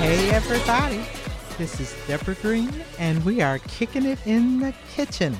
Hey everybody, this is Deborah Green and we are kicking it in the kitchen.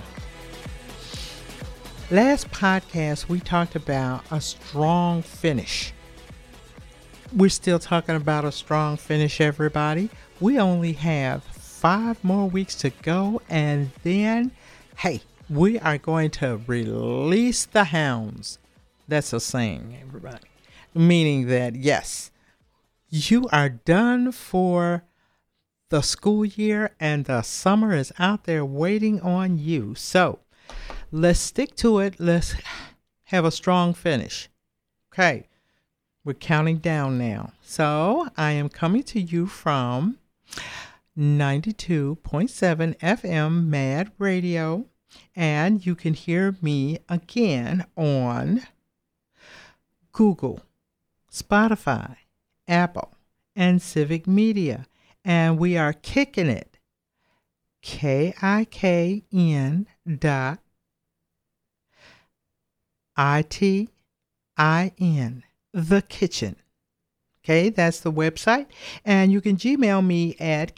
Last podcast we talked about a strong finish. We're still talking about a strong finish, everybody. We only have 5 more weeks to go and then, we are going to release the hounds. That's a saying, everybody. Meaning that, yes, you are done for the school year and the summer is out there waiting on you. So let's stick to it. Let's have a strong finish. Okay, we're counting down now. So I am coming to you from 92.7 FM Mad Radio. And you can hear me again on Google, Spotify, Apple, and Civic Media. And we are kicking it. KIKN dot ITIN, The Kitchen. Okay, that's the website. And you can Gmail me at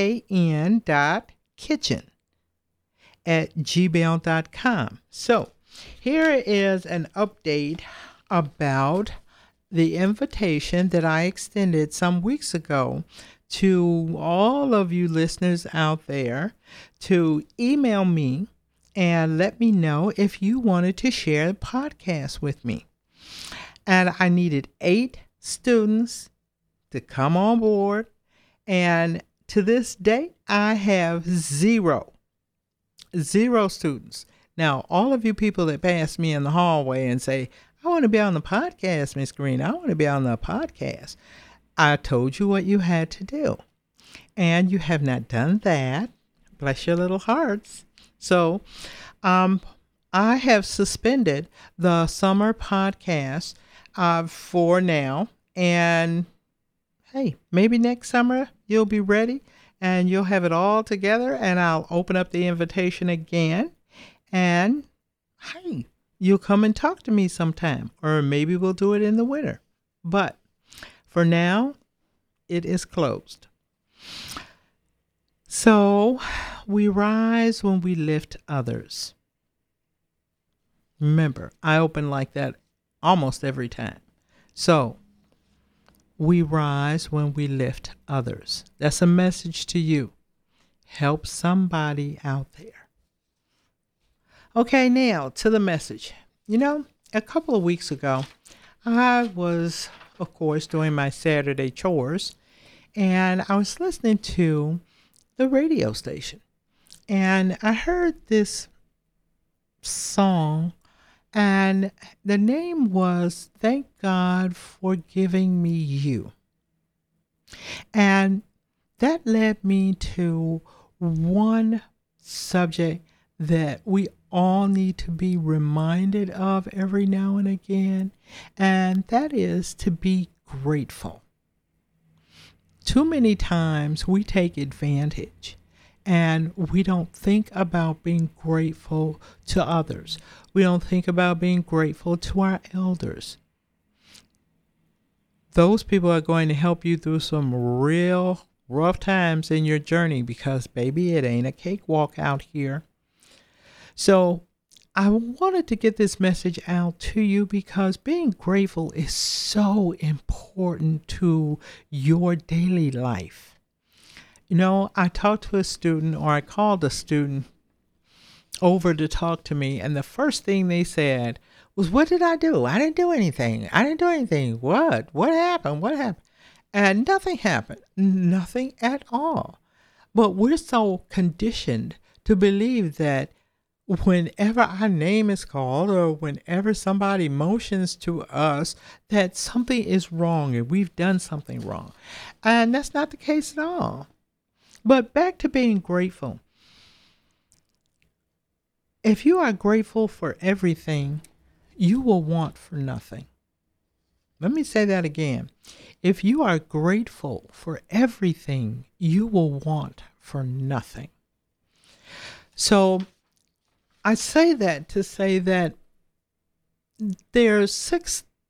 KIKN.kitchen@gmail.com. So here is an update about the invitation that I extended some weeks ago to all of you listeners out there to email me and let me know if you wanted to share the podcast with me. And I needed 8 students to come on board. And to this date, I have zero students. Now, all of you people that pass me in the hallway and say, I want to be on the podcast, Miss Green. I want to be on the podcast. I told you what you had to do. And you have not done that. Bless your little hearts. So, I have suspended the summer podcast for now. And hey, maybe next summer you'll be ready and you'll have it all together and I'll open up the invitation again. And hey, you'll come and talk to me sometime, or maybe we'll do it in the winter. But for now, it is closed. So we rise when we lift others. Remember, I open like that almost every time. So we rise when we lift others. That's a message to you. Help somebody out there. Okay, now to the message. You know, a couple of weeks ago, I was, of course, doing my Saturday chores, and I was listening to the radio station, and I heard this song, and the name was Thank God for Giving Me You. And that led me to one subject that we all need to be reminded of every now and again, and that is to be grateful. Too many times we take advantage and we don't think about being grateful to others. We don't think about being grateful to our elders. Those people are going to help you through some real rough times in your journey because, baby, it ain't a cakewalk out here. So I wanted to get this message out to you because being grateful is so important to your daily life. You know, I talked to a student, or I called a student over to talk to me, and the first thing they said was, what did I do? I didn't do anything. What? What happened? And nothing happened. Nothing at all. But we're so conditioned to believe that whenever our name is called or whenever somebody motions to us, that something is wrong and we've done something wrong. And that's not the case at all. But back to being grateful. If you are grateful for everything, you will want for nothing. Let me say that again. If you are grateful for everything, you will want for nothing. So I say that to say that there are 6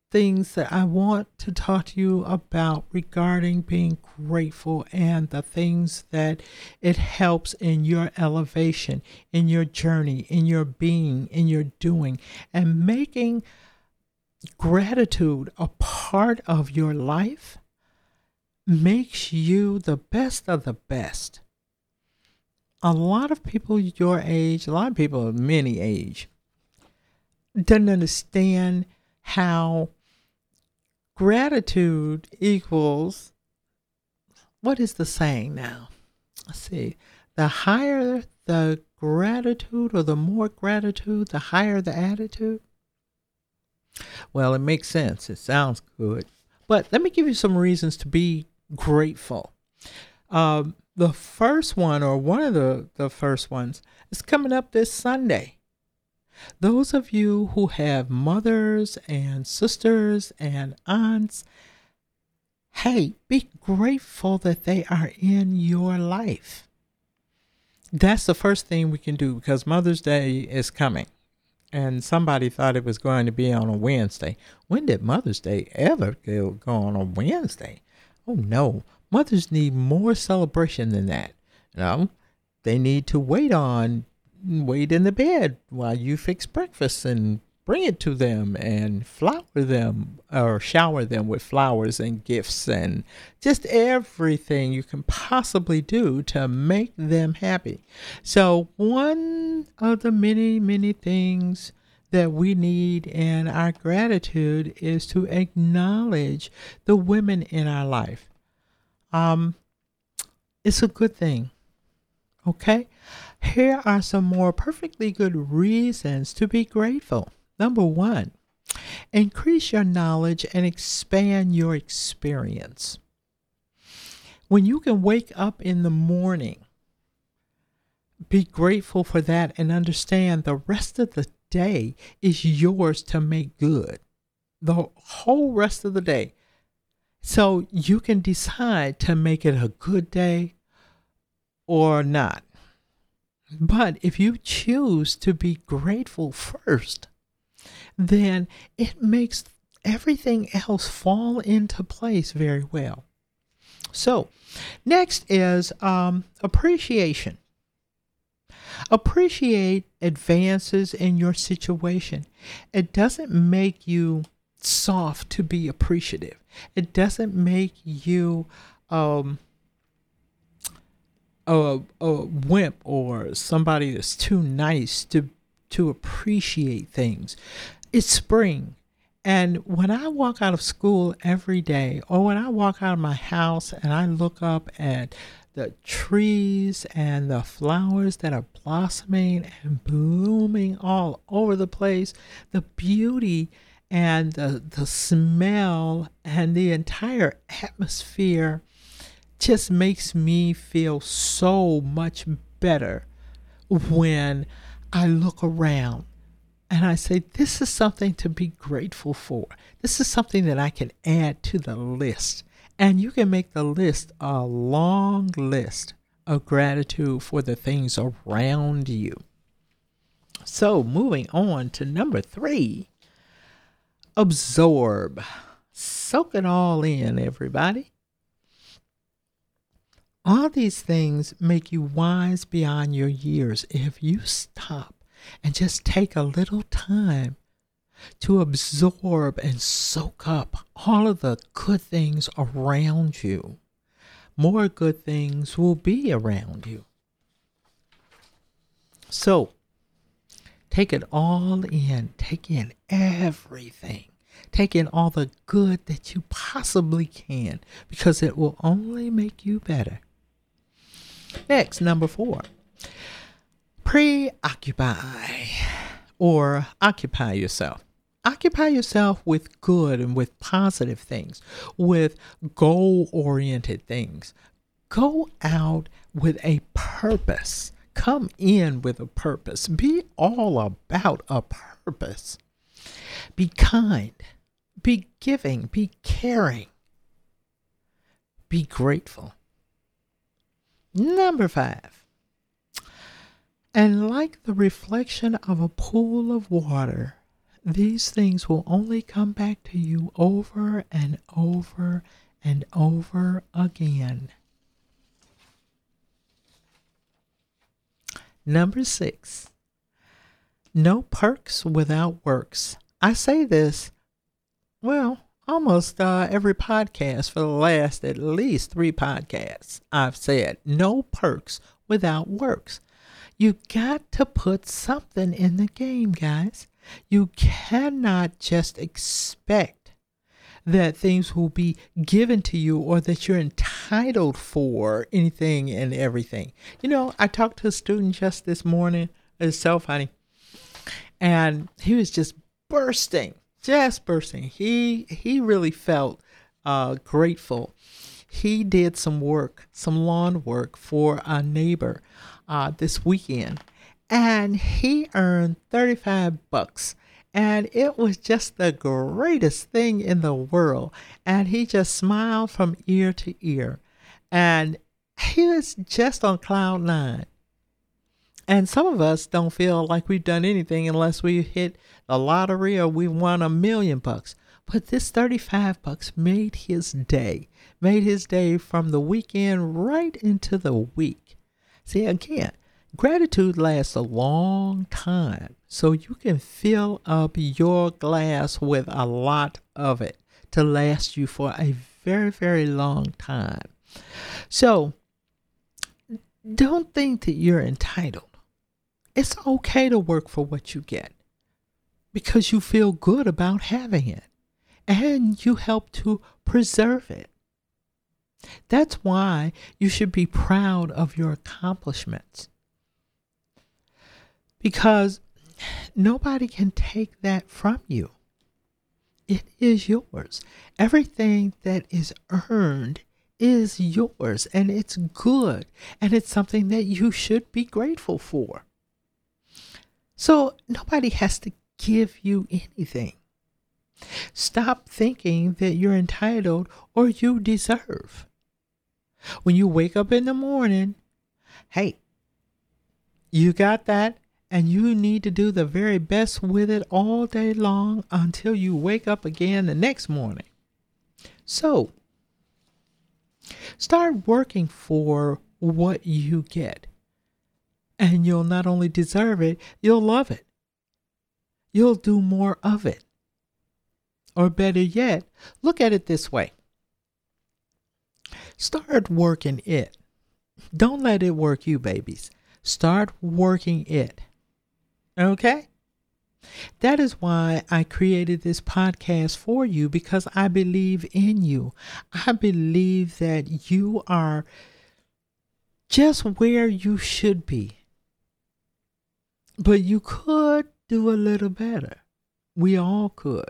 things that I want to talk to you about regarding being grateful and the things that it helps in your elevation, in your journey, in your being, in your doing, and making gratitude a part of your life makes you the best of the best. A lot of people your age, a lot of people of many age, don't understand how gratitude equals, what is the saying now? Let's see. The higher the gratitude or the more gratitude, the higher the attitude. Well, it makes sense. It sounds good. But let me give you some reasons to be grateful. The first one, or one of the first ones, is coming up this Sunday. Those of you who have mothers and sisters and aunts, hey, be grateful that they are in your life. That's the first thing we can do, because Mother's Day is coming. And somebody thought it was going to be on a Wednesday. When did Mother's Day ever go on a Wednesday? Oh, no. Mothers need more celebration than that. No, they need to wait in the bed while you fix breakfast and bring it to them and flower them or shower them with flowers and gifts and just everything you can possibly do to make them happy. So one of the many, many things that we need in our gratitude is to acknowledge the women in our life. It's a good thing. Okay? Here are some more perfectly good reasons to be grateful. Number one, increase your knowledge and expand your experience. When you can wake up in the morning, be grateful for that and understand the rest of the day is yours to make good. The whole rest of the day. So you can decide to make it a good day or not. But if you choose to be grateful first, then it makes everything else fall into place very well. So next is appreciation. Appreciate advances in your situation. It doesn't make you soft to be appreciative. It doesn't make you a wimp or somebody that's too nice to appreciate things. It's spring. And when I walk out of school every day, or when I walk out of my house and I look up at the trees and the flowers that are blossoming and blooming all over the place, the beauty and the smell and the entire atmosphere just makes me feel so much better when I look around and I say, this is something to be grateful for. This is something that I can add to the list. And you can make the list a long list of gratitude for the things around you. So moving on to number 3, absorb. Soak it all in, everybody. All these things make you wise beyond your years if you stop and just take a little time to absorb and soak up all of the good things around you. More good things will be around you. So, take it all in. Take in everything. Take in all the good that you possibly can, because it will only make you better. Next, number 4. Preoccupy or occupy yourself. Occupy yourself with good and with positive things, with goal-oriented things. Go out with a purpose. Come in with a purpose. Be all about a purpose. Be kind. Be giving. Be caring. Be grateful. Number 5. And like the reflection of a pool of water, these things will only come back to you over and over and over again. Number 6, no perks without works. I say this, almost every podcast for the last at least 3 podcasts. I've said no perks without works. You got to put something in the game, guys. You cannot just expect that things will be given to you or that you're entitled for anything and everything. I talked to a student just this morning. It's so funny. And he was just bursting. He really felt grateful. He did some lawn work for a neighbor this weekend. And he earned $35. And it was just the greatest thing in the world. And he just smiled from ear to ear. And he was just on cloud 9. And some of us don't feel like we've done anything unless we hit the lottery or we won $1 million. But this $35 made his day from the weekend right into the week. See, again, gratitude lasts a long time. So you can fill up your glass with a lot of it to last you for a very, very long time. So don't think that you're entitled. It's okay to work for what you get because you feel good about having it and you help to preserve it. That's why you should be proud of your accomplishments, because nobody can take that from you. It is yours. Everything that is earned is yours, and it's good, and it's something that you should be grateful for. So nobody has to give you anything. Stop thinking that you're entitled or you deserve. When you wake up in the morning, hey, you got that, and you need to do the very best with it all day long until you wake up again the next morning. So, start working for what you get. And you'll not only deserve it, you'll love it. You'll do more of it. Or better yet, look at it this way. Start working it. Don't let it work you, babies. Start working it. Okay? That is why I created this podcast for you, because I believe in you. I believe that you are just where you should be. But you could do a little better. We all could.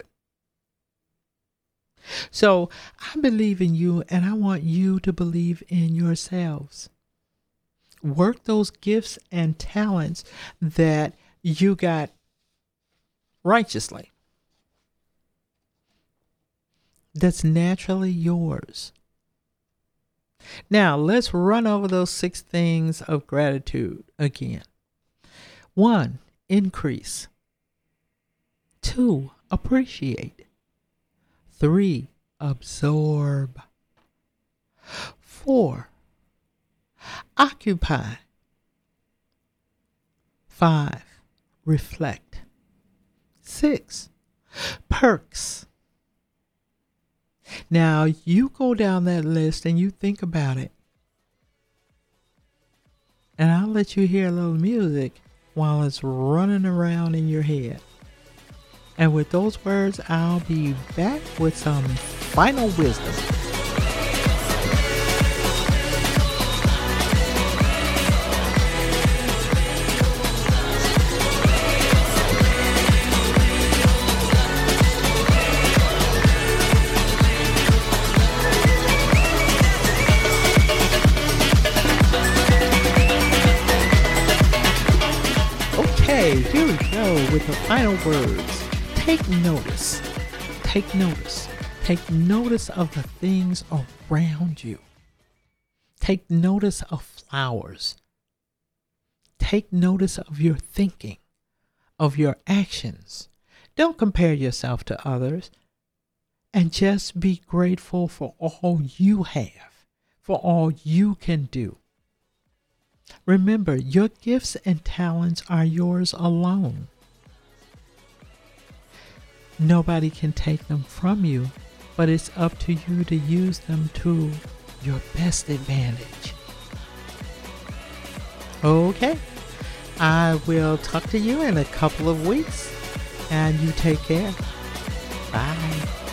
So I believe in you, and I want you to believe in yourselves. Work those gifts and talents that you got righteously. That's naturally yours. Now, let's run over those 6 things of gratitude again. 1, increase. 2, appreciate. 3, absorb. 4, occupy. 5, reflect. 6, perks. Now, you go down that list and you think about it. And I'll let you hear a little music while it's running around in your head. And with those words, I'll be back with some final wisdom. Okay, here we go with the final words. Take notice. Take notice. Take notice of the things around you. Take notice of flowers. Take notice of your thinking, of your actions. Don't compare yourself to others. And just be grateful for all you have, for all you can do. Remember, your gifts and talents are yours alone. Nobody can take them from you, but it's up to you to use them to your best advantage. Okay, I will talk to you in a couple of weeks, and you take care. Bye.